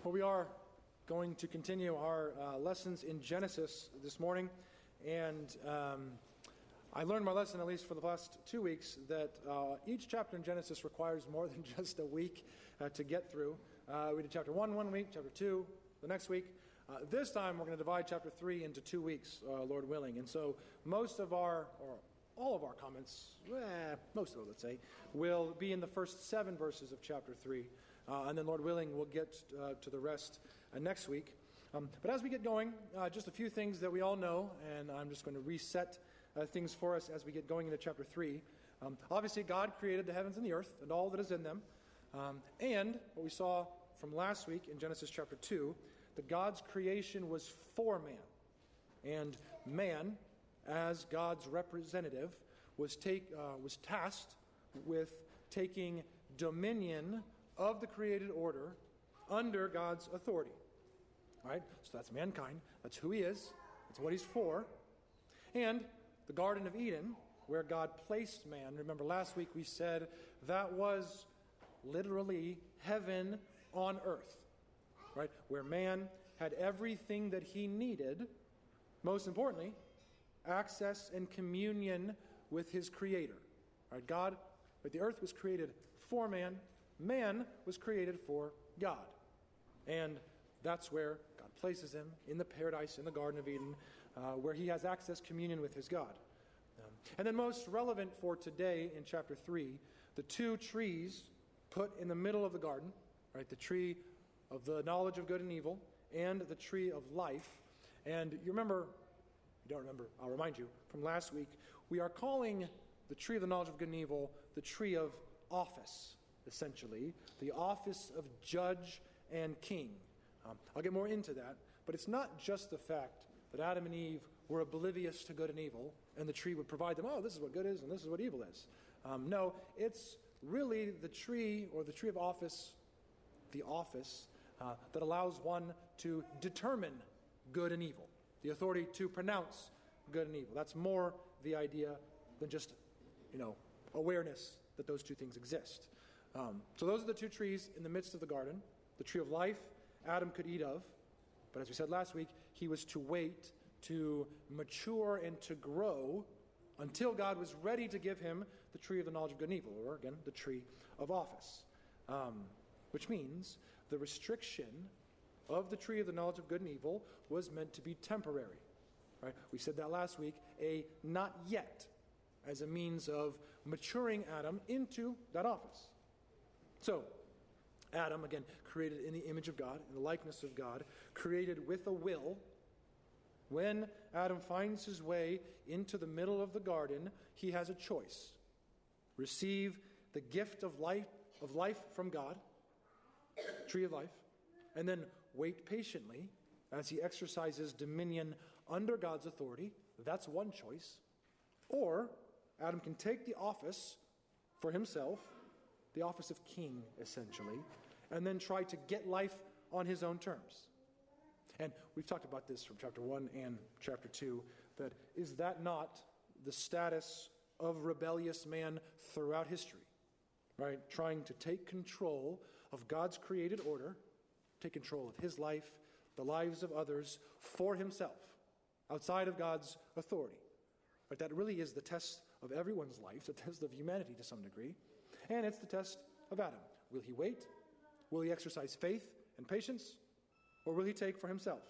Well, we are going to continue our lessons in Genesis this morning, and I learned my lesson, at least for the last 2 weeks, that each chapter in Genesis requires more than just a week to get through. We did chapter 1 1 week, chapter 2 the next week. This time we're going to divide chapter 3 into 2 weeks, Lord willing. And so most of our, or all of our comments, most of it, let's say, will be in the first 7 verses of chapter 3. And then, Lord willing, we'll get to the rest next week. But as we get going, just a few things that we all know, and I'm just going to reset things for us as we get going into chapter 3. Obviously, God created the heavens and the earth and all that is in them. And what we saw from last week in Genesis chapter 2, that God's creation was for man. And man, as God's representative, was tasked with taking dominion of the created order under God's authority. All right? So that's mankind. That's who he is. That's what he's for. And the Garden of Eden, where God placed man. Remember last week we said that was literally heaven on earth. Right? Where man had everything that he needed, most importantly, access and communion with his Creator. Right? The earth was created for man. Man was created for God. And that's where God places him, in the paradise, in the Garden of Eden, where he has access, communion with his God. And then most relevant for today in chapter 3, the 2 trees put in the middle of the garden, right? The tree of the knowledge of good and evil and the tree of life. And you remember, you don't remember, I'll remind you, from last week, we are calling the tree of the knowledge of good and evil the tree of office, essentially, the office of judge and king. I'll get more into that, but it's not just the fact that Adam and Eve were oblivious to good and evil, and the tree would provide them, this is what good is and this is what evil is. No, it's really the tree, or the tree of office, the office, that allows one to determine good and evil, the authority to pronounce good and evil. That's more the idea than just, awareness that those 2 things exist. So those are the 2 trees in the midst of the garden. The tree of life, Adam could eat of, but as we said last week, he was to wait to mature and to grow until God was ready to give him the tree of the knowledge of good and evil, or again, the tree of office. Which means the restriction of the tree of the knowledge of good and evil was meant to be temporary. Right? We said that last week, a not yet, as a means of maturing Adam into that office. So, Adam, again, created in the image of God, in the likeness of God, created with a will. When Adam finds his way into the middle of the garden, he has a choice. Receive the gift of life from God, tree of life, and then wait patiently as he exercises dominion under God's authority. That's one choice. Or Adam can take the office for himself, the office of king, essentially, and then try to get life on his own terms. And we've talked about this from chapter 1 and chapter 2, that is that not the status of rebellious man throughout history? Right? Trying to take control of God's created order, take control of his life, the lives of others, for himself, outside of God's authority. But that really is the test of everyone's life, the test of humanity to some degree. And it's the test of Adam. Will he wait? Will he exercise faith and patience? Or will he take for himself?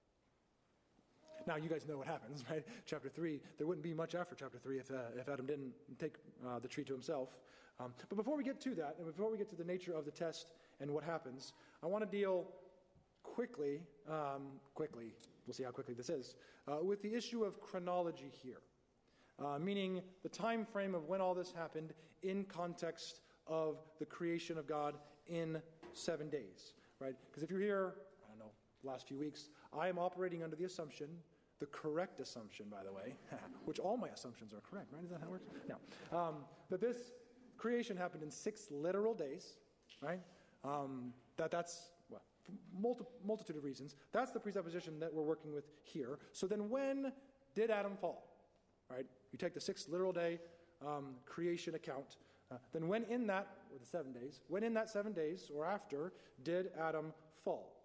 Now, you guys know what happens, right? Chapter 3, there wouldn't be much after chapter 3 if Adam didn't take the tree to himself. But before we get to that, and before we get to the nature of the test and what happens, I want to deal quickly, we'll see how quickly this is, with the issue of chronology here. Meaning the time frame of when all this happened in context of the creation of God in 7 days, right? Because if you're here, the last few weeks, I am operating under the assumption, the correct assumption, by the way, which all my assumptions are correct, right? Is that how it works? No. That this creation happened in 6 literal days, right? That's multitude of reasons. That's the presupposition that we're working with here. So then when did Adam fall? Right? You take the 6 literal day creation account, then when in that, or the 7 days, when in that 7 days or after did Adam fall?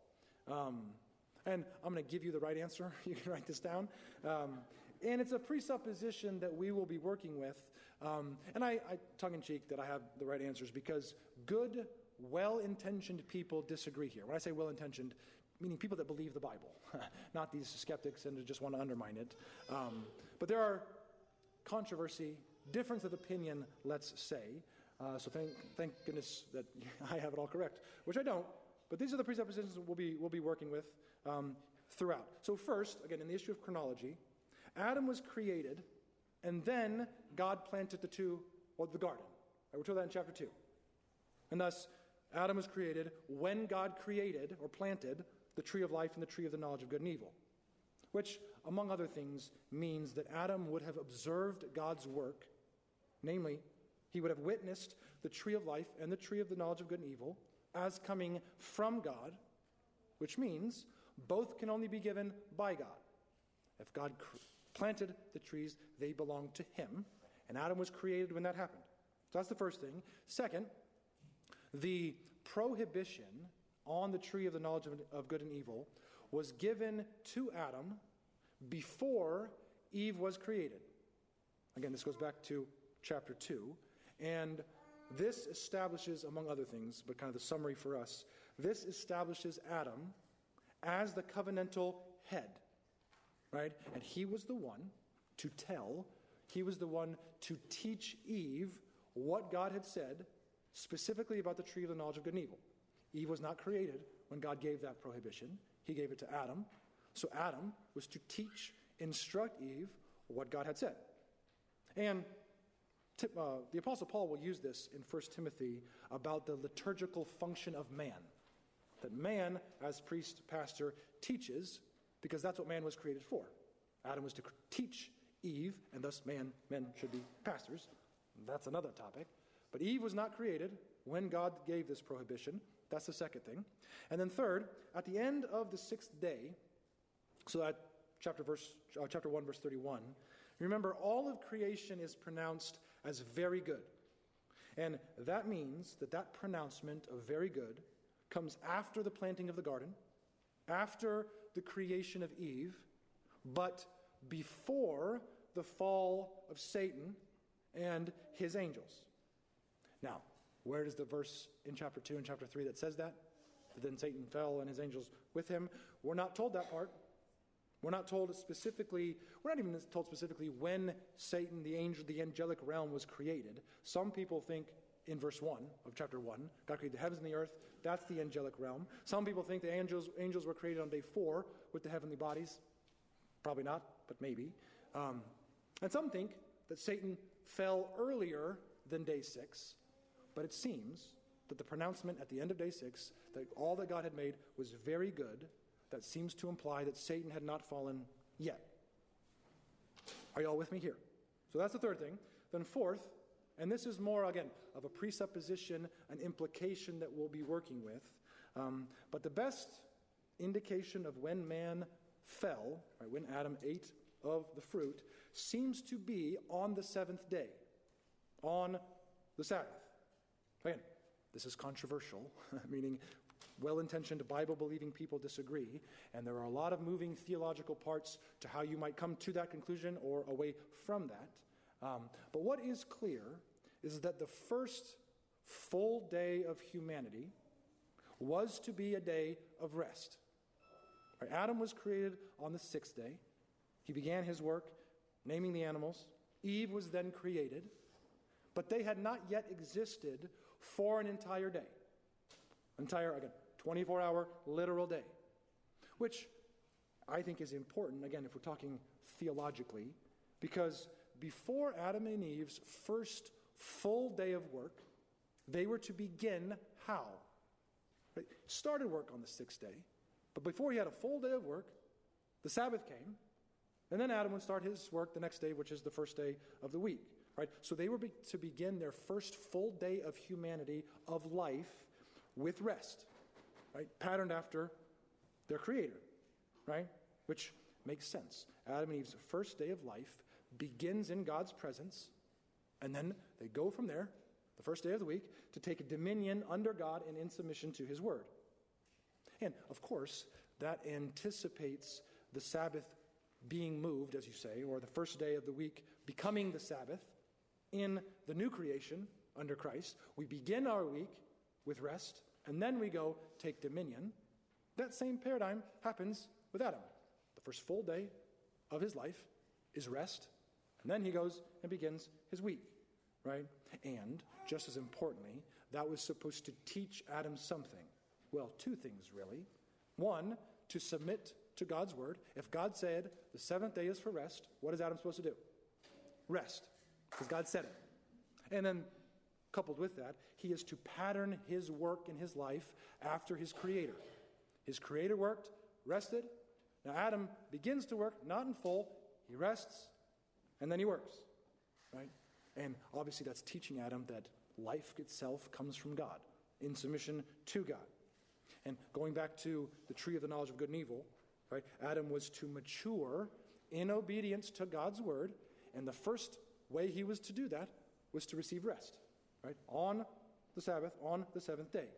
And I'm going to give you the right answer. You can write this down. And it's a presupposition that we will be working with. And I tongue-in-cheek that I have the right answers because good, well-intentioned people disagree here. When I say well-intentioned, meaning people that believe the Bible, not these skeptics and just want to undermine it. But there are controversy, difference of opinion, let's say. So thank goodness that I have it all correct, which I don't. But these are the presuppositions that we'll be working with throughout. So first, again, in the issue of chronology, Adam was created, and then God planted the garden. We're told that in chapter 2. And thus, Adam was created when God created or planted the tree of life and the tree of the knowledge of good and evil, which, among other things, means that Adam would have observed God's work, namely, he would have witnessed the tree of life and the tree of the knowledge of good and evil as coming from God, which means both can only be given by God. If God planted the trees, they belong to him, and Adam was created when that happened. So that's the first thing. Second, the prohibition on the tree of the knowledge of good and evil was given to Adam before Eve was created. Again, this goes back to chapter 2, and this establishes, among other things, but kind of the summary for us, this establishes Adam as the covenantal head, right? And he was the one to teach Eve what God had said, specifically about the tree of the knowledge of good and evil. Eve was not created when God gave that prohibition. He gave it to Adam. So Adam was to instruct Eve what God had said. And the Apostle Paul will use this in 1 Timothy about the liturgical function of man. That man, as priest, pastor, teaches, because that's what man was created for. Adam was to teach Eve, and thus men should be pastors. That's another topic. But Eve was not created when God gave this prohibition. That's the second thing. And then third, at the end of the sixth day, so that chapter 1, verse 31, remember all of creation is pronounced as very good. And that means that pronouncement of very good comes after the planting of the garden, after the creation of Eve, but before the fall of Satan and his angels. Now, where does the verse in chapter 2 and chapter 3 that says that? That then Satan fell and his angels with him? We're not told that part. We're not told specifically, we're not even told specifically when Satan, the angelic realm was created. Some people think in verse 1 of chapter 1, God created the heavens and the earth. That's the angelic realm. Some people think the angels were created on day 4 with the heavenly bodies. Probably not, but maybe. And some think that Satan fell earlier than day 6. But it seems that the pronouncement at the end of day 6, that all that God had made was very good, that seems to imply that Satan had not fallen yet. Are you all with me here? So that's the third thing. Then fourth, and this is more, again, of a presupposition, an implication that we'll be working with, but the best indication of when man fell, right, when Adam ate of the fruit, seems to be on the seventh day, on the Sabbath. Again, this is controversial, meaning well-intentioned Bible-believing people disagree, and there are a lot of moving theological parts to how you might come to that conclusion or away from that. But what is clear is that the first full day of humanity was to be a day of rest. Right? Adam was created on the sixth day. He began his work naming the animals. Eve was then created, but they had not yet existed for an entire day. Entire, again, 24-hour literal day, which I think is important, again, if we're talking theologically, because before Adam and Eve's first full day of work, they were to begin how? Right? Started work on the sixth day, but before he had a full day of work, the Sabbath came, and then Adam would start his work the next day, which is the first day of the week. Right? So they were to begin their first full day of humanity, of life, with rest, right? Patterned after their Creator, right? Which makes sense. Adam and Eve's first day of life begins in God's presence, and then they go from there, the first day of the week, to take a dominion under God and in submission to His Word. And, of course, that anticipates the Sabbath being moved, as you say, or the first day of the week becoming the Sabbath in the new creation under Christ. We begin our week with rest, and then we go take dominion. That same paradigm happens with Adam. The first full day of his life is rest, and then he goes and begins his week, right? And, just as importantly, that was supposed to teach Adam something. Well, two things, really. One, to submit to God's word. If God said the seventh day is for rest, what is Adam supposed to do? Rest, because God said it. And then, coupled with that, he is to pattern his work in his life after his Creator. His Creator worked, rested. Now Adam begins to work, not in full. He rests, and then he works, right? And obviously that's teaching Adam that life itself comes from God, in submission to God. And going back to the tree of the knowledge of good and evil, right? Adam was to mature in obedience to God's word, and the first way he was to do that was to receive rest, right? On the Sabbath, on the seventh day.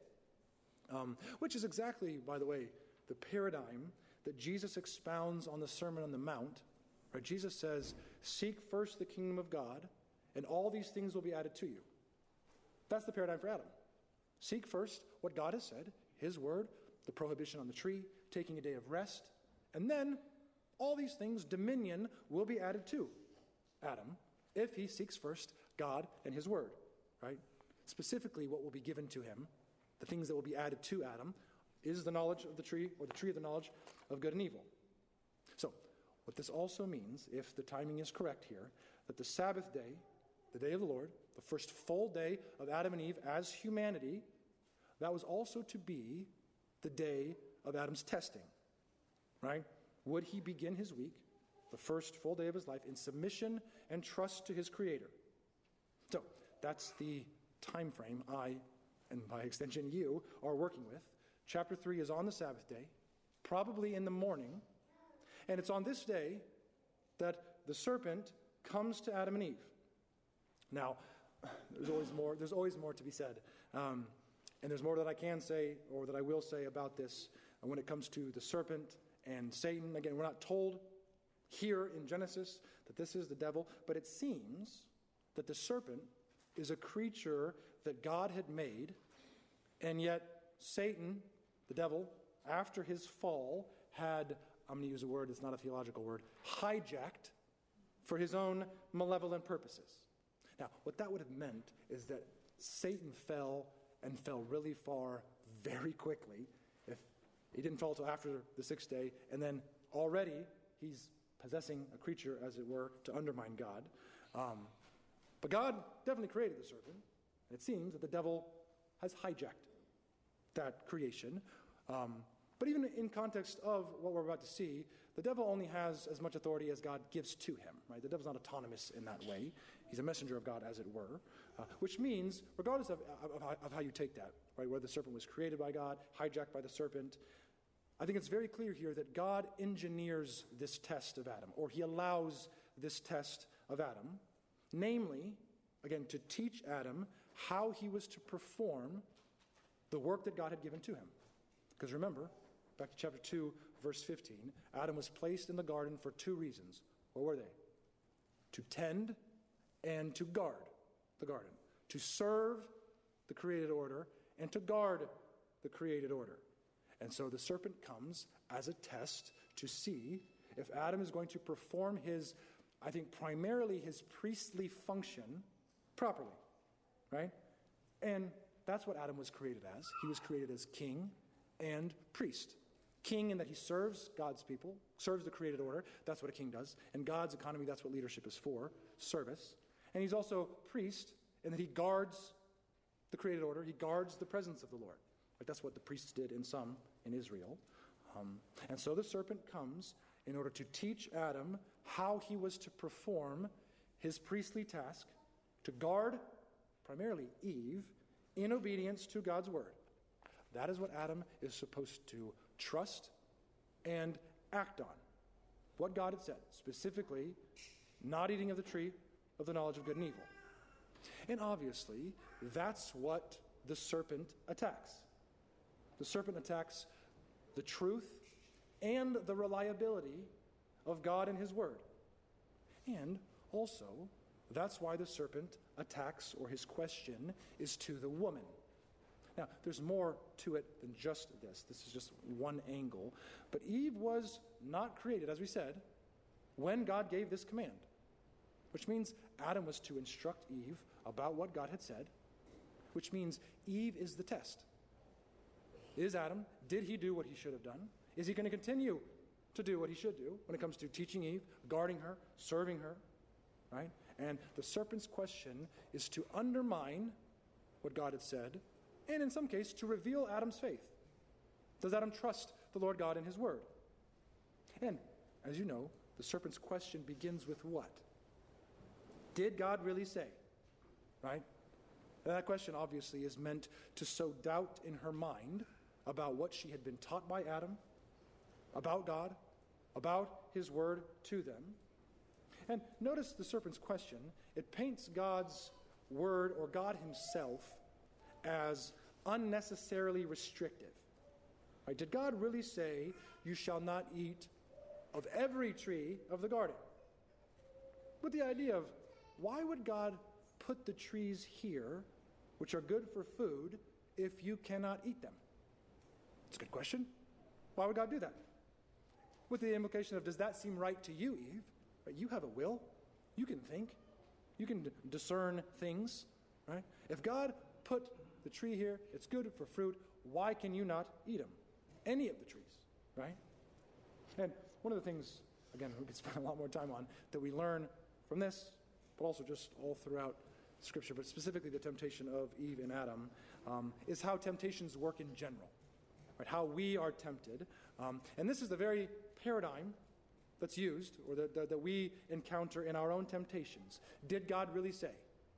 Which is exactly, by the way, the paradigm that Jesus expounds on the Sermon on the Mount. Right? Jesus says, seek first the kingdom of God, and all these things will be added to you. That's the paradigm for Adam. Seek first what God has said, his word, the prohibition on the tree, taking a day of rest, and then all these things, dominion, will be added to Adam if he seeks first God and his word, right? Specifically, what will be given to him, the things that will be added to Adam, is the knowledge of the tree, or the tree of the knowledge of good and evil. So, what this also means, if the timing is correct here, that the Sabbath day, the day of the Lord, the first full day of Adam and Eve as humanity, that was also to be the day of Adam's testing, right? Would he begin his week, the first full day of his life, in submission and trust to his Creator? So, that's the time frame I, and by extension you, are working with. Chapter 3 is on the Sabbath day, probably in the morning, and it's on this day that the serpent comes to Adam and Eve. Now, there's always more to be said, and there's more that I can say, or that I will say about this when it comes to the serpent and Satan. Again, we're not told here in Genesis that this is the devil, but it seems that the serpent is a creature that God had made, and yet Satan, the devil, after his fall, had, I'm going to use a word, it's not a theological word, hijacked for his own malevolent purposes. Now, what that would have meant is that Satan fell, and fell really far very quickly. If he didn't fall until after the sixth day, and then already he's possessing a creature, as it were, to undermine God. But God definitely created the serpent. And it seems that the devil has hijacked that creation. But even in context of what we're about to see, the devil only has as much authority as God gives to him. Right? The devil's not autonomous in that way. He's a messenger of God, as it were. Which means, regardless of how you take that, right, whether the serpent was created by God, hijacked by the serpent, I think it's very clear here that God engineers this test of Adam, or he allows this test of Adam, namely, again, to teach Adam how he was to perform the work that God had given to him. Because remember, back to chapter 2, verse 15, Adam was placed in the garden for two reasons. What were they? To tend and to guard the garden. To serve the created order and to guard the created order. And so the serpent comes as a test to see if Adam is going to perform his, I think primarily his priestly function properly, right? And that's what Adam was created as. He was created as king and priest. King in that he serves God's people, serves the created order. That's what a king does. In God's economy, that's what leadership is for, service. And he's also priest in that he guards the created order. He guards the presence of the Lord. Like that's what the priests did in Israel. And so the serpent comes in order to teach Adam how he was to perform his priestly task to guard primarily Eve in obedience to God's word. That is what Adam is supposed to trust and act on. What God had said, specifically, not eating of the tree of the knowledge of good and evil. And obviously, that's what the serpent attacks. The serpent attacks the truth, and the reliability of God and his word. And also, that's why the serpent attacks, or his question is to the woman. Now, there's more to it than just this. This is just one angle. But Eve was not created, as we said, when God gave this command, which means Adam was to instruct Eve about what God had said, which means Eve is the test. Is Adam, did he do what he should have done? Is he going to continue to do what he should do when it comes to teaching Eve, guarding her, serving her, right? And the serpent's question is to undermine what God had said, and in some case, to reveal Adam's faith. Does Adam trust the Lord God in his word? And, as you know, the serpent's question begins with what? Did God really say? Right? And that question, obviously, is meant to sow doubt in her mind about what she had been taught by Adam, about God, about his word to them. And notice the serpent's question. It paints God's word, or God himself, as unnecessarily restrictive. Right? Did God really say, you shall not eat of every tree of the garden? With the idea of, why would God put the trees here, which are good for food, if you cannot eat them? It's a good question. Why would God do that? With the implication of, does that seem right to you, Eve? Right? You have a will. You can think. You can discern things. Right? If God put the tree here, it's good for fruit, why can you not eat them? Any of the trees, right? And one of the things, again, we could spend a lot more time on, that we learn from this, but also just all throughout Scripture, but specifically the temptation of Eve and Adam, is how temptations work in general, right? How we are tempted. And this is the very paradigm that's used, or that we encounter in our own temptations. Did God really say?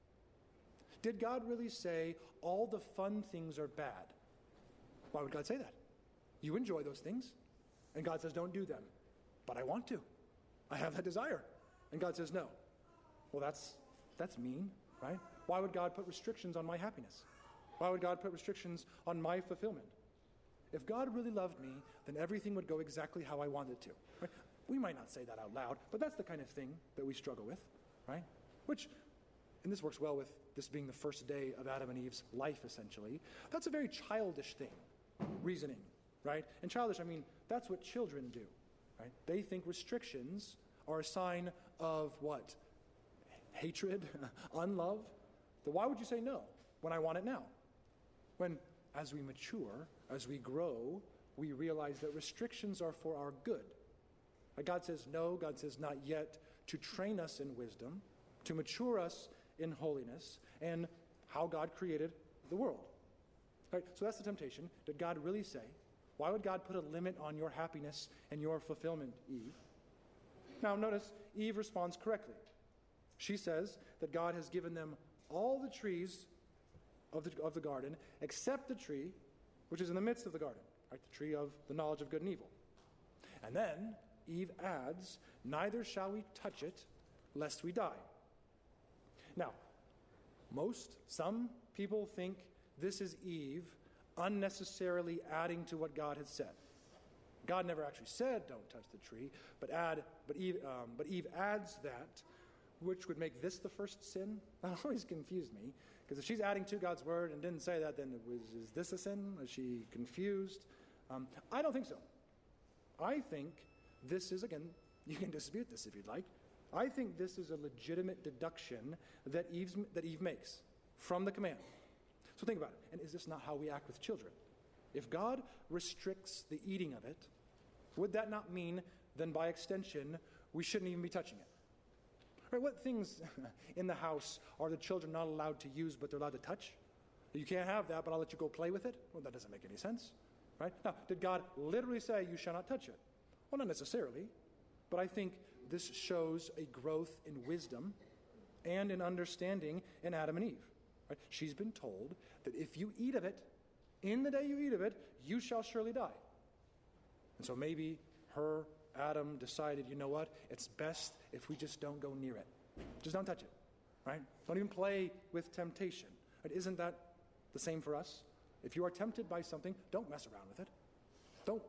Did God really say all the fun things are bad? Why would God say that? You enjoy those things. And God says, don't do them. But I want to. I have that desire. And God says, no. Well, that's mean, right? Why would God put restrictions on my happiness? Why would God put restrictions on my fulfillment? If God really loved me, then everything would go exactly how I wanted it to. Right? We might not say that out loud, but that's the kind of thing that we struggle with, right? Which, and this works well with this being the first day of Adam and Eve's life, essentially. That's a very childish thing, reasoning, right? And childish, I mean, that's what children do, right? They think restrictions are a sign of what? Hatred, unlove. Then why would you say no when I want it now? When, as we mature, as we grow, we realize that restrictions are for our good. Like God says no, God says not yet, to train us in wisdom, to mature us in holiness, and how God created the world. Right? So that's the temptation. Did God really say? Why would God put a limit on your happiness and your fulfillment, Eve? Now notice, Eve responds correctly. She says that God has given them all the trees of the garden, except the tree which is in the midst of the garden, right? The tree of the knowledge of good and evil. And then Eve adds, neither shall we touch it, lest we die. Now, some people think this is Eve unnecessarily adding to what God had said. God never actually said, don't touch the tree, but Eve adds that, which would make this the first sin. That always confused me, because if she's adding to God's word and didn't say that, then is this a sin? Is she confused? I don't think so. I think this is, again, you can dispute this if you'd like. I think this is a legitimate deduction that Eve makes from the command. So think about it. And is this not how we act with children? If God restricts the eating of it, would that not mean then by extension we shouldn't even be touching it? Right, what things in the house are the children not allowed to use but they're allowed to touch? You can't have that, but I'll let you go play with it? Well, that doesn't make any sense. Right? Now, did God literally say you shall not touch it? Well, not necessarily. But I think this shows a growth in wisdom and in understanding in Adam and Eve. Right? She's been told that if you eat of it, in the day you eat of it, you shall surely die. And so maybe Adam decided, you know what? It's best if we just don't go near it. Just don't touch it. Right? Don't even play with temptation. Right? Isn't that the same for us? If you are tempted by something, don't mess around with it.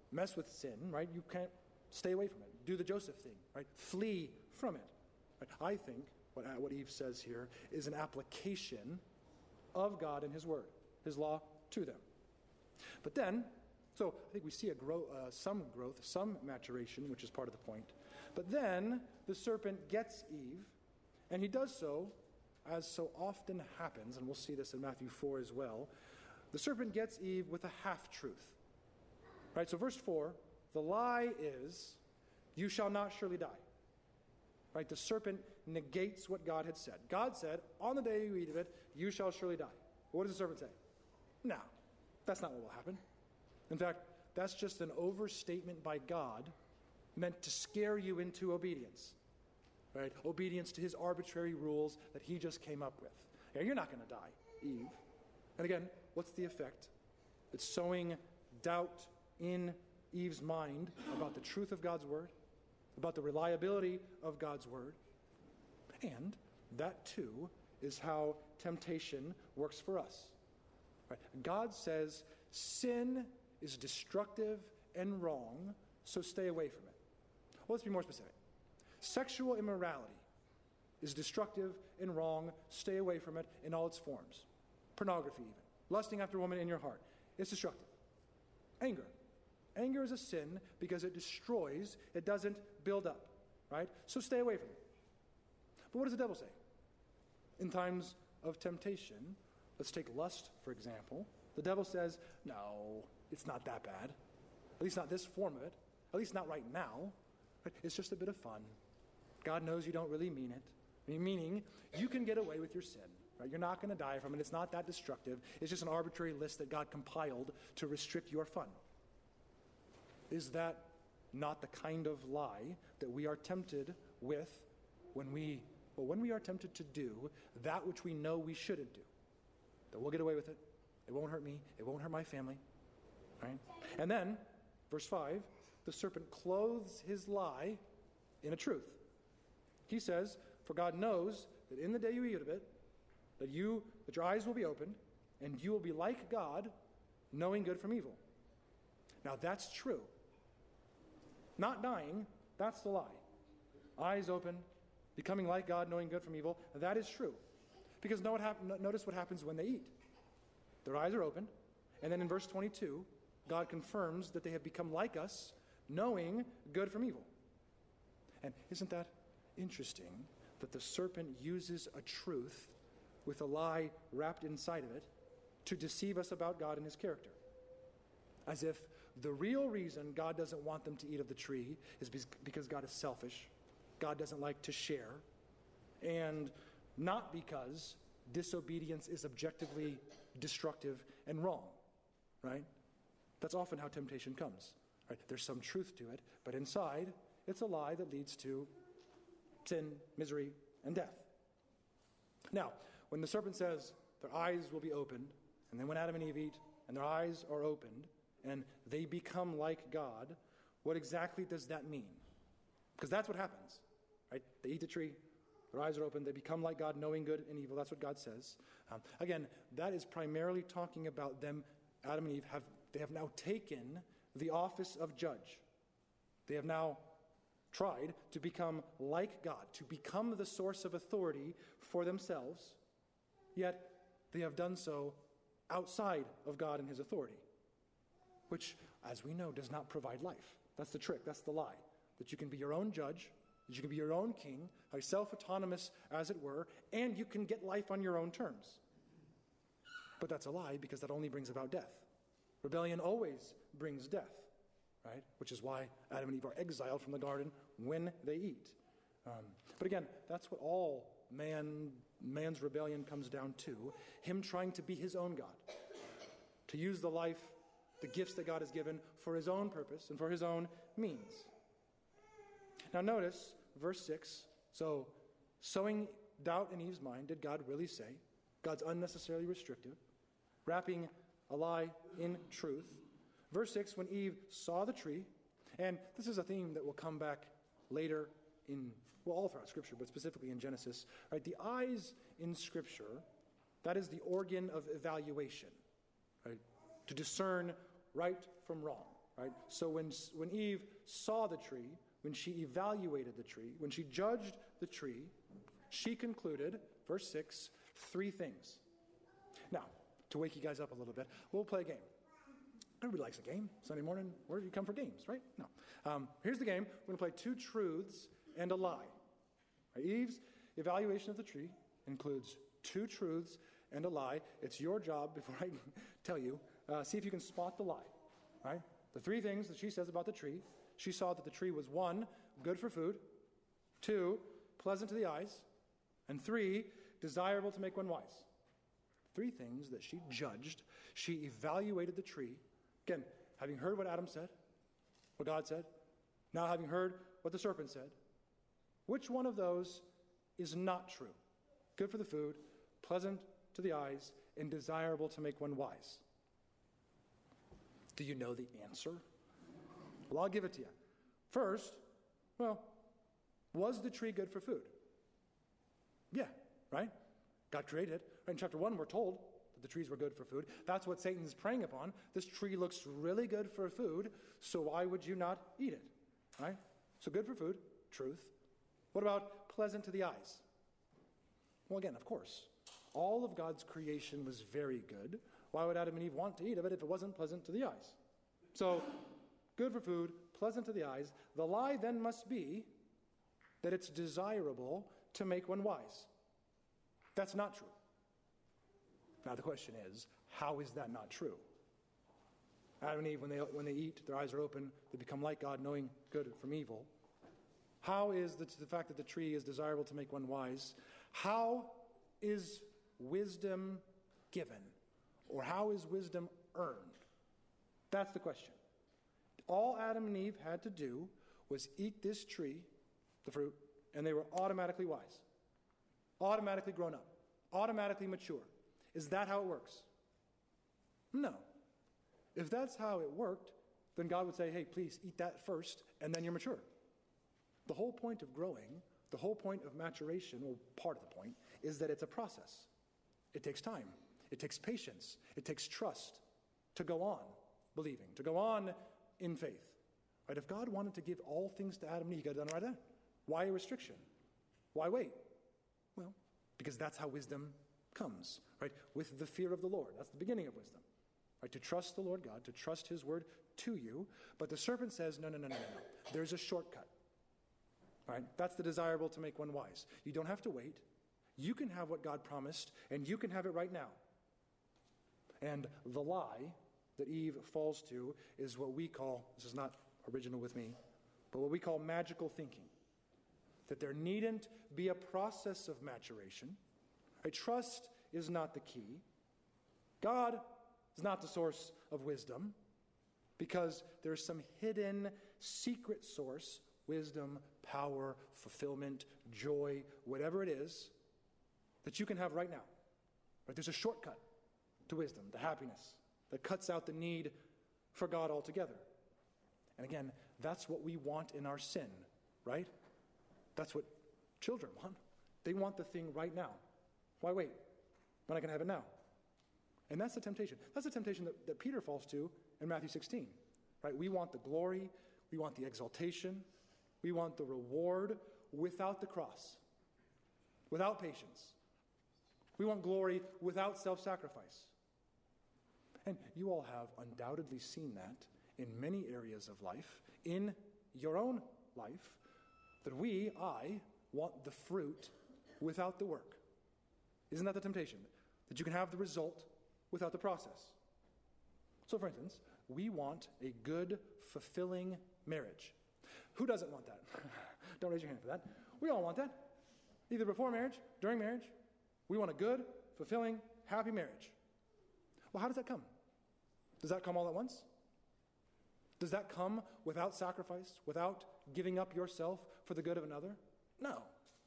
mess with sin, right? You can't stay away from it. Do the Joseph thing, right? Flee from it. Right? I think what Eve says here is an application of God and his word, his law to them. But then, so I think we see some growth, some maturation, which is part of the point. But then the serpent gets Eve, and he does so, as so often happens, and we'll see this in Matthew 4 as well. The serpent gets Eve with a half-truth. Right, so verse 4, the lie is, you shall not surely die. Right, the serpent negates what God had said. God said, on the day you eat of it, you shall surely die. What does the serpent say? No, that's not what will happen. In fact, that's just an overstatement by God meant to scare you into obedience. Right? Obedience to his arbitrary rules that he just came up with. Yeah, you're not going to die, Eve. And again, what's the effect? It's sowing doubt in Eve's mind about the truth of God's word, about the reliability of God's word. And that too is how temptation works for us. Right? God says sin is destructive and wrong, so stay away from it. Well, let's be more specific. Sexual immorality is destructive and wrong. Stay away from it in all its forms. Pornography even. Lusting after a woman in your heart. It's destructive. Anger. Anger is a sin because it destroys. It doesn't build up. Right? So stay away from it. But what does the devil say? In times of temptation, let's take lust, for example. The devil says, no, it's not that bad. At least not this form of it. At least not right now. It's just a bit of fun. God knows you don't really mean it. Meaning, you can get away with your sin. Right? You're not going to die from it. It's not that destructive. It's just an arbitrary list that God compiled to restrict your fun. Is that not the kind of lie that we are tempted with when we are tempted to do that which we know we shouldn't do? That we'll get away with it. It won't hurt me. It won't hurt my family. Right? And then, verse 5, the serpent clothes his lie in a truth. He says, for God knows that in the day you eat of it, that your eyes will be opened, and you will be like God, knowing good from evil. Now that's true. Not dying, that's the lie. Eyes open, becoming like God, knowing good from evil, that is true. Because notice what happens when they eat. Their eyes are opened, and then in verse 22, God confirms that they have become like us, knowing good from evil. And isn't that interesting that the serpent uses a truth with a lie wrapped inside of it to deceive us about God and his character? As if the real reason God doesn't want them to eat of the tree is because God is selfish, God doesn't like to share, and not because disobedience is objectively destructive and wrong, right? That's often how temptation comes. Right? There's some truth to it, but inside, it's a lie that leads to sin, misery, and death. Now, when the serpent says their eyes will be opened, and then when Adam and Eve eat, and their eyes are opened, and they become like God, what exactly does that mean? Because that's what happens. Right? They eat the tree, their eyes are open, they become like God, knowing good and evil. That's what God says. Again, that is primarily talking about them, Adam and Eve, they have now taken the office of judge. They have now tried to become like God, to become the source of authority for themselves, yet they have done so outside of God and his authority, which, as we know, does not provide life. That's the trick, that's the lie, that you can be your own judge, that you can be your own king, self-autonomous as it were, and you can get life on your own terms. But that's a lie because that only brings about death. Rebellion always brings death, right? Which is why Adam and Eve are exiled from the garden when they eat. But again, that's what all man's rebellion comes down to. Him trying to be his own God. To use the life, the gifts that God has given for his own purpose and for his own means. Now notice verse 6. So, sowing doubt in Eve's mind, did God really say? God's unnecessarily restrictive. Wrapping a lie in truth. Verse 6, when Eve saw the tree, and this is a theme that will come back later all throughout Scripture, but specifically in Genesis. Right? The eyes in Scripture, that is the organ of evaluation, right? To discern right from wrong. right? So when Eve saw the tree, when she evaluated the tree, when she judged the tree, she concluded, verse 6, 3 things. Now, to wake you guys up a little bit, we'll play a game. Everybody likes a game. Sunday morning, where do you come for games, right? No. Here's the game. We're going to play 2 truths and a lie. Right? Eve's evaluation of the tree includes 2 truths and a lie. It's your job, before I tell you, see if you can spot the lie. Right? The 3 things that she says about the tree. She saw that the tree was 1, good for food, 2, pleasant to the eyes, and 3, desirable to make one wise. 3 things that she judged. She evaluated the tree. Again, having heard what Adam said, what God said, now having heard what the serpent said, which one of those is not true? Good for the food, pleasant to the eyes, and desirable to make one wise. Do you know the answer? Well, I'll give it to you. First, was the tree good for food? Yeah, right? God created it. In chapter 1, we're told that the trees were good for food. That's what Satan's preying upon. This tree looks really good for food, so why would you not eat it? Right? So good for food, truth. What about pleasant to the eyes? Well, again, of course, all of God's creation was very good. Why would Adam and Eve want to eat of it if it wasn't pleasant to the eyes? So, good for food, pleasant to the eyes. The lie then must be that it's desirable to make one wise. That's not true. Now the question is, how is that not true? Adam and Eve, when they eat, their eyes are open, they become like God, knowing good from evil. How is the fact that the tree is desirable to make one wise? How is wisdom given? Or how is wisdom earned? That's the question. All Adam and Eve had to do was eat this tree, the fruit, and they were automatically wise, automatically grown up, automatically mature. Is that how it works? No. If that's how it worked, then God would say, hey, please eat that first, and then you're mature. The whole point of growing, the whole point of maturation, well, part of the point, is that it's a process. It takes time. It takes patience. It takes trust to go on believing, to go on in faith. Right? If God wanted to give all things to Adam and Eve, he could have done it right then. Why a restriction? Why wait? Well, because that's how wisdom comes, right? With the fear of the Lord. That's the beginning of wisdom. Right? To trust the Lord God, to trust his word to you. But the serpent says, no. There's a shortcut. Right? That's the desirable to make one wise. You don't have to wait. You can have what God promised, and you can have it right now. And the lie that Eve falls to is what we call, this is not original with me, but what we call magical thinking. That there needn't be a process of maturation. Right? Trust is not the key. God is not the source of wisdom, because there's some hidden secret source, wisdom, power, fulfillment, joy, whatever it is, that you can have right now. Right? There's a shortcut to wisdom, to happiness, that cuts out the need for God altogether. And again, that's what we want in our sin, right? That's what children want. They want the thing right now. Why wait when I can have it now? And that's the temptation. That's the temptation that Peter falls to in Matthew 16, right? We want the glory, we want the exaltation, we want the reward without the cross, without patience. We want glory without self-sacrifice. And you all have undoubtedly seen that in many areas of life, in your own life, that I want the fruit without the work. Isn't that the temptation? That you can have the result without the process. So, for instance, we want a good, fulfilling marriage. Who doesn't want that? Don't raise your hand for that. We all want that. Either before marriage, during marriage. We want a good, fulfilling, happy marriage. Well, how does that come? Does that come all at once? Does that come without sacrifice, without giving up yourself for the good of another? No.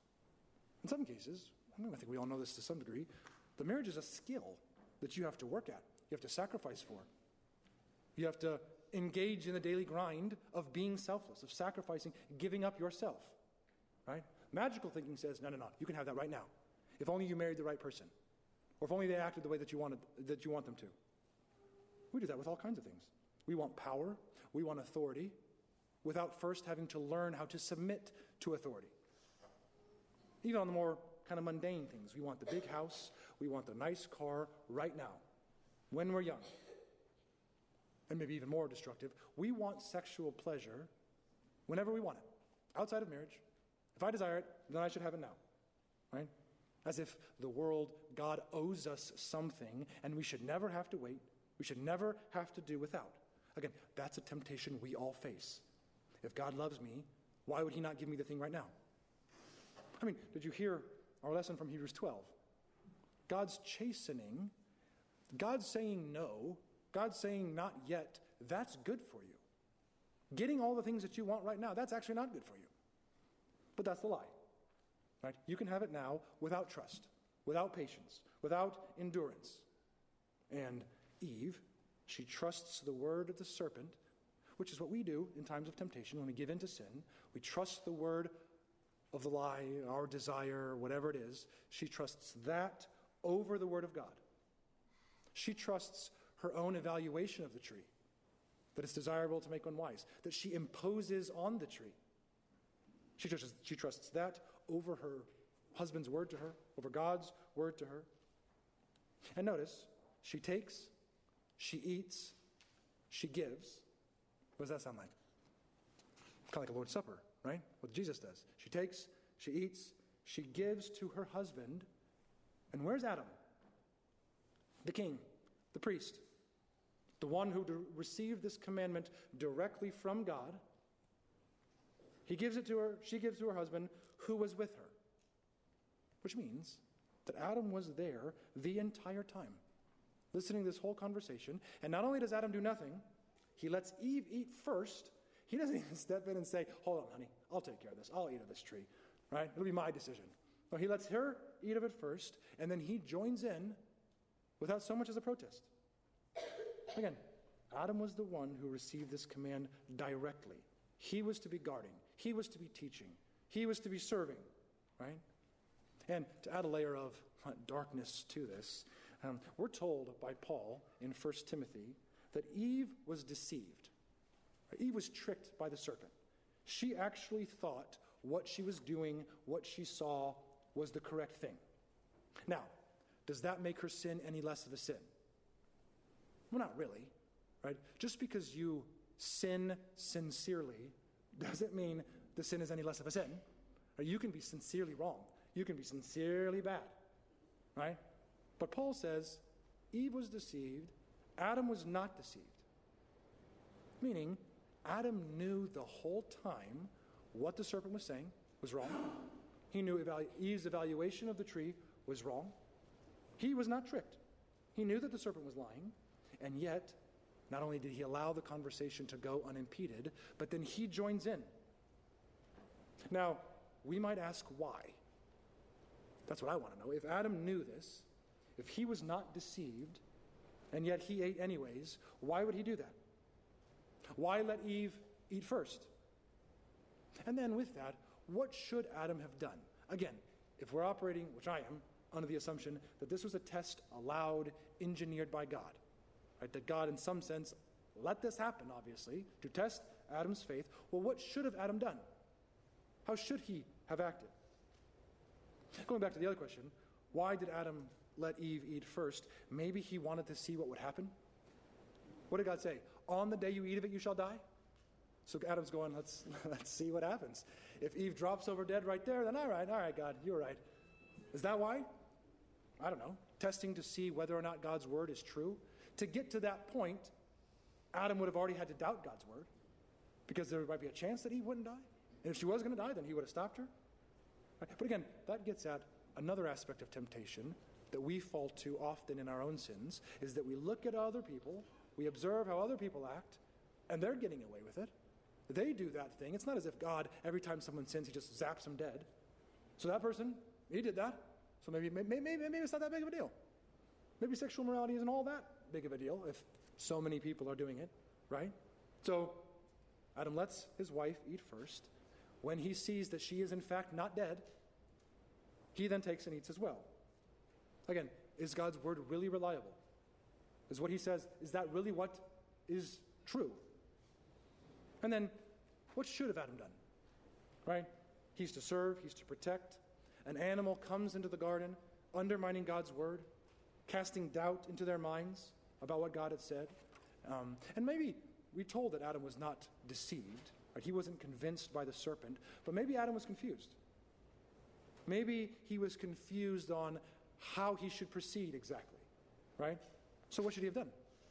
In some cases, I think we all know this to some degree, the marriage is a skill that you have to work at. You have to sacrifice for. You have to engage in the daily grind of being selfless, of sacrificing, giving up yourself. Right? Magical thinking says, no, you can have that right now. If only you married the right person. Or if only they acted the way that you want them to. We do that with all kinds of things. We want power. We want authority without first having to learn how to submit to authority. Even on the more kind of mundane things. We want the big house. We want the nice car right now, when we're young. And maybe even more destructive, we want sexual pleasure whenever we want it, outside of marriage. If I desire it, then I should have it now, right? As if the world, God owes us something, and we should never have to wait. We should never have to do without. Again, that's a temptation we all face. If God loves me, why would he not give me the thing right now? I mean, did you hear our lesson from Hebrews 12? God's chastening, God's saying no, God's saying not yet, that's good for you. Getting all the things that you want right now, that's actually not good for you. But that's the lie. Right? You can have it now without trust, without patience, without endurance. And Eve, she trusts the word of the serpent, which is what we do in times of temptation when we give in to sin. We trust the word of the lie, our desire, whatever it is. She trusts that over the word of God. She trusts her own evaluation of the tree, that it's desirable to make one wise, that she imposes on the tree. She trusts that over her husband's word to her, over God's word to her. And notice, she takes, she eats, she gives. What does that sound like? Kind of like a Lord's Supper, right? What Jesus does. She takes, she eats, she gives to her husband. And where's Adam? The king, the priest, the one who received this commandment directly from God. He gives it to her, she gives to her husband, who was with her. Which means that Adam was there the entire time, listening to this whole conversation. And not only does Adam do nothing, he lets Eve eat first. He doesn't even step in and say, hold on, honey, I'll take care of this. I'll eat of this tree, right? It'll be my decision. No, he lets her eat of it first, and then he joins in without so much as a protest. Again, Adam was the one who received this command directly. He was to be guarding. He was to be teaching. He was to be serving, right? And to add a layer of darkness to this, we're told by Paul in 1 Timothy that Eve was deceived. Eve was tricked by the serpent. She actually thought what she was doing, what she saw, was the correct thing. Now, does that make her sin any less of a sin? Well, not really, right? Just because you sin sincerely doesn't mean the sin is any less of a sin. You can be sincerely wrong. You can be sincerely bad, right? But Paul says Eve was deceived, Adam was not deceived. Meaning, Adam knew the whole time what the serpent was saying was wrong. He knew Eve's evaluation of the tree was wrong. He was not tricked. He knew that the serpent was lying, and yet, not only did he allow the conversation to go unimpeded, but then he joins in. Now, we might ask why. That's what I want to know. If Adam knew this, if he was not deceived, and yet he ate anyways, why would he do that? Why let Eve eat first? And then with that, what should Adam have done? Again, if we're operating, which I am, under the assumption that this was a test allowed, engineered by God, right? That God, in some sense, let this happen, obviously, to test Adam's faith. Well, what should have Adam done? How should he have acted? Going back to the other question, why did Adam let Eve eat first? Maybe he wanted to see what would happen. What did God say? On the day you eat of it, you shall die? So Adam's going, let's see what happens. If Eve drops over dead right there, then all right, God, you're right. Is that why? I don't know. Testing to see whether or not God's word is true. To get to that point, Adam would have already had to doubt God's word, because there might be a chance that Eve wouldn't die. And if she was going to die, then he would have stopped her. Right? But again, that gets at another aspect of temptation that we fall to often in our own sins, is that we look at other people, we observe how other people act, and they're getting away with it. They do that thing. It's not as if God, every time someone sins, he just zaps them dead. So that person, he did that. So maybe it's not that big of a deal. Maybe sexual morality isn't all that big of a deal if so many people are doing it, right? So Adam lets his wife eat first. When he sees that she is in fact not dead, he then takes and eats as well. Again, is God's word really reliable? Is what he says, is that really what is true. And then, what should have Adam done? Right? He's to serve, he's to protect. An animal comes into the garden, undermining God's word, casting doubt into their minds about what God had said. And maybe we're told that Adam was not deceived. Right? He wasn't convinced by the serpent, but maybe Adam was confused. Maybe he was confused on how he should proceed exactly. Right? So what should he have done?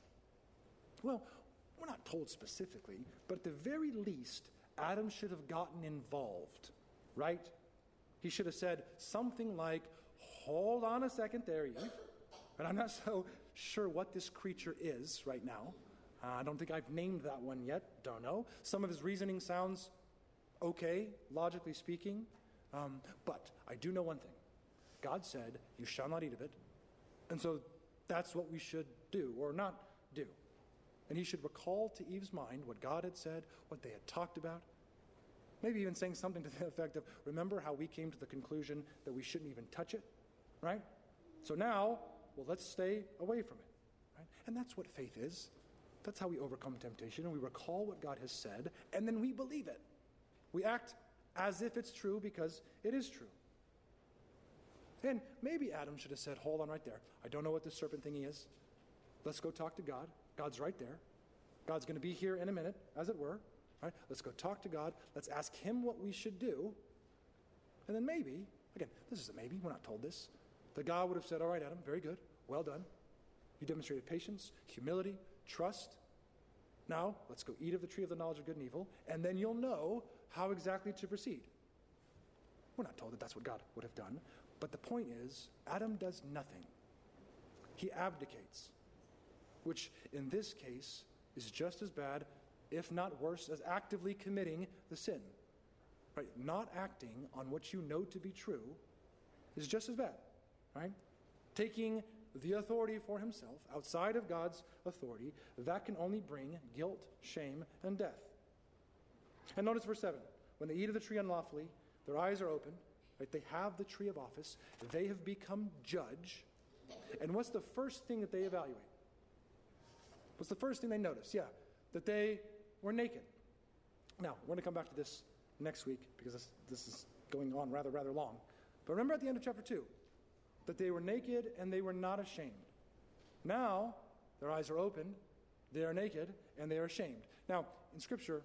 Well, we're not told specifically, but at the very least, Adam should have gotten involved, right? He should have said something like, hold on a second there, Eve. And I'm not so sure what this creature is right now. I don't think I've named that one yet. Don't know. Some of his reasoning sounds okay, logically speaking. But I do know one thing. God said, you shall not eat of it. And so that's what we should do or not do. And he should recall to Eve's mind what God had said, what they had talked about. Maybe even saying something to the effect of, remember how we came to the conclusion that we shouldn't even touch it, right? So now, well, let's stay away from it, right? And that's what faith is. That's how we overcome temptation, and we recall what God has said, and then we believe it. We act as if it's true because it is true. And maybe Adam should have said, hold on right there. I don't know what this serpent thingy is. Let's go talk to God. God's right there. God's going to be here in a minute, as it were. Right? Let's go talk to God. Let's ask him what we should do. And then maybe, again, this is a maybe. We're not told this. That God would have said, all right, Adam, very good. Well done. You demonstrated patience, humility, trust. Now, let's go eat of the tree of the knowledge of good and evil, and then you'll know how exactly to proceed. We're not told that that's what God would have done. But the point is, Adam does nothing. He abdicates, which in this case is just as bad, if not worse, as actively committing the sin. Right? Not acting on what you know to be true is just as bad. Right? Taking the authority for himself outside of God's authority, that can only bring guilt, shame, and death. And notice verse 7. When they eat of the tree unlawfully, their eyes are opened. Right? They have the tree of office. They have become judge. And what's the first thing that they evaluate? What's the first thing they notice? Yeah, that they were naked. Now, we're going to come back to this next week because this is going on rather long. But remember at the end of chapter 2, that they were naked and they were not ashamed. Now, their eyes are opened, they are naked, and they are ashamed. Now, in Scripture,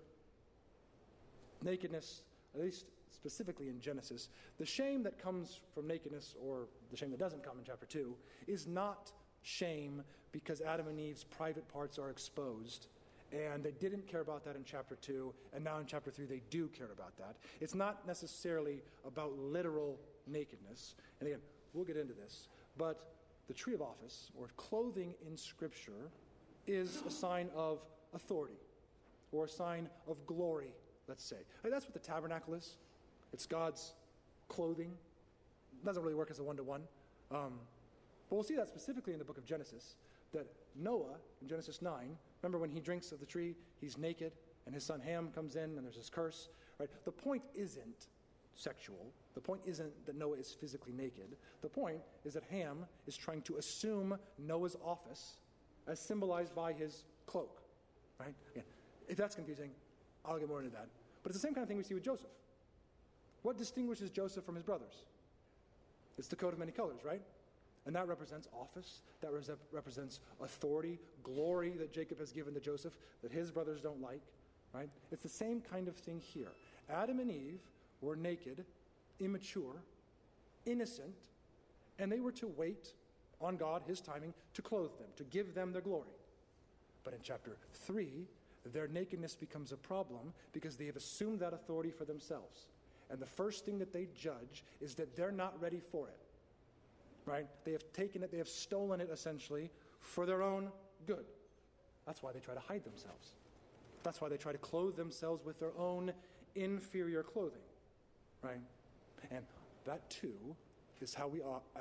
nakedness, at least specifically in Genesis, the shame that comes from nakedness, or the shame that doesn't come in chapter 2, is not shame because Adam and Eve's private parts are exposed. And they didn't care about that in chapter 2, and now in chapter 3 they do care about that. It's not necessarily about literal nakedness. And again, we'll get into this. But the tree of office, or clothing in Scripture, is a sign of authority, or a sign of glory, let's say. And that's what the tabernacle is. It's God's clothing. It doesn't really work as a one-to-one. But we'll see that specifically in the book of Genesis, that Noah, in Genesis 9, remember when he drinks of the tree, he's naked, and his son Ham comes in, and there's this curse. Right? The point isn't sexual. The point isn't that Noah is physically naked. The point is that Ham is trying to assume Noah's office as symbolized by his cloak. Right? Again, if that's confusing, I'll get more into that. But it's the same kind of thing we see with Joseph. What distinguishes Joseph from his brothers? It's the coat of many colors, right? And that represents office, that represents authority, glory that Jacob has given to Joseph that his brothers don't like, right? It's the same kind of thing here. Adam and Eve were naked, immature, innocent, and they were to wait on God, his timing, to clothe them, to give them their glory. But in chapter 3, their nakedness becomes a problem because they have assumed that authority for themselves. And the first thing that they judge is that they're not ready for it. Right? They have taken it, they have stolen it essentially for their own good. That's why they try to hide themselves. That's why they try to clothe themselves with their own inferior clothing. Right? And that too is how we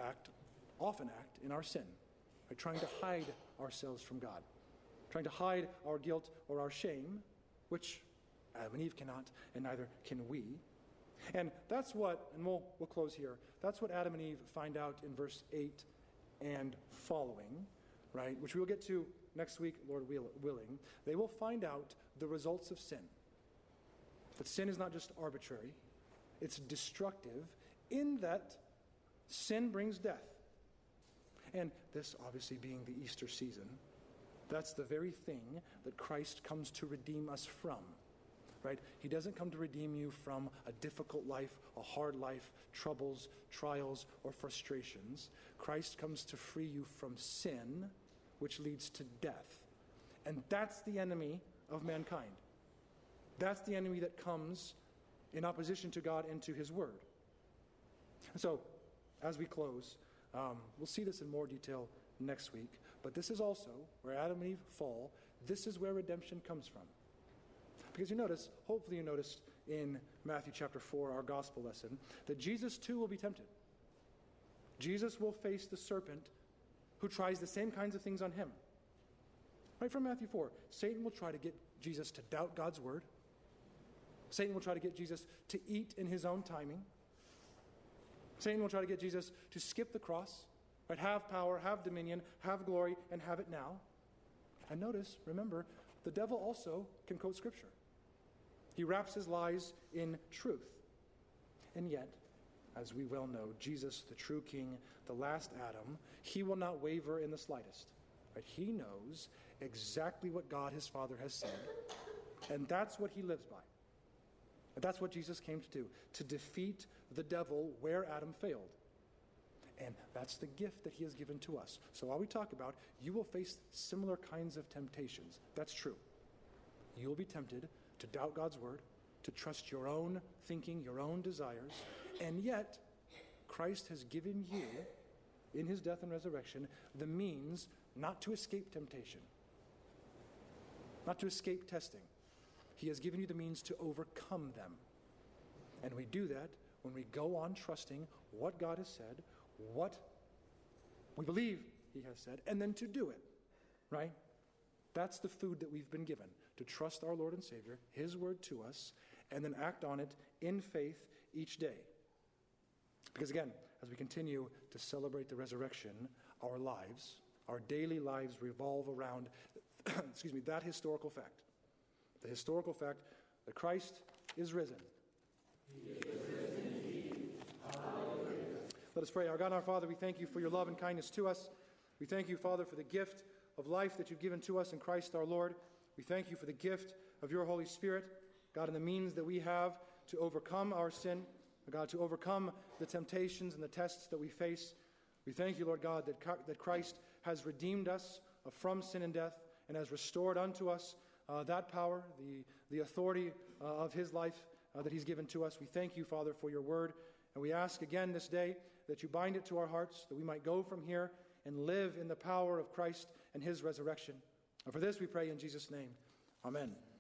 often act in our sin. By trying to hide ourselves from God. Trying to hide our guilt or our shame, which Adam and Eve cannot, and neither can we. And that's what, and we'll close here, that's what Adam and Eve find out in verse 8 and following, right? Which we'll get to next week, Lord willing, they will find out the results of sin. That sin is not just arbitrary, it's destructive in that sin brings death. And this obviously being the Easter season, that's the very thing that Christ comes to redeem us from. Right? He doesn't come to redeem you from a difficult life, a hard life, troubles, trials, or frustrations. Christ comes to free you from sin, which leads to death. And that's the enemy of mankind. That's the enemy that comes in opposition to God and to his word. And so, as we close, we'll see this in more detail next week, but this is also where Adam and Eve fall. This is where redemption comes from. Because hopefully you noticed in Matthew chapter 4, our gospel lesson, that Jesus too will be tempted. Jesus will face the serpent who tries the same kinds of things on him. Right from Matthew 4, Satan will try to get Jesus to doubt God's word. Satan will try to get Jesus to eat in his own timing. Satan will try to get Jesus to skip the cross, right? Have power, have dominion, have glory, and have it now. And remember, the devil also can quote Scripture. He wraps his lies in truth. And yet, as we well know, Jesus, the true King, the last Adam, he will not waver in the slightest. Right? He knows exactly what God, his Father, has said, and that's what he lives by. And that's what Jesus came to do, to defeat the devil where Adam failed. And that's the gift that he has given to us. So while we talk about, you will face similar kinds of temptations. That's true. You will be tempted to doubt God's word, to trust your own thinking, your own desires, and yet Christ has given you, in his death and resurrection, the means not to escape temptation, not to escape testing. He has given you the means to overcome them. And we do that when we go on trusting what God has said, what we believe he has said, and then to do it, right? That's the food that we've been given, to trust our Lord and Savior, his word to us, and then act on it in faith each day. Because again, as we continue to celebrate the resurrection, our lives, our daily lives revolve around, that historical fact. The historical fact that Christ is risen. He is risen indeed. Hallelujah. Let us pray. Our God and our Father, we thank you for your love and kindness to us. We thank you, Father, for the gift of life that you've given to us in Christ our Lord. We thank you for the gift of your Holy Spirit, God, and the means that we have to overcome our sin, God, to overcome the temptations and the tests that we face. We thank you, Lord God, that Christ has redeemed us from sin and death and has restored unto us that power, the authority of his life that he's given to us. We thank you, Father, for your word. And we ask again this day that you bind it to our hearts, that we might go from here and live in the power of Christ and his resurrection. And for this we pray in Jesus' name. Amen.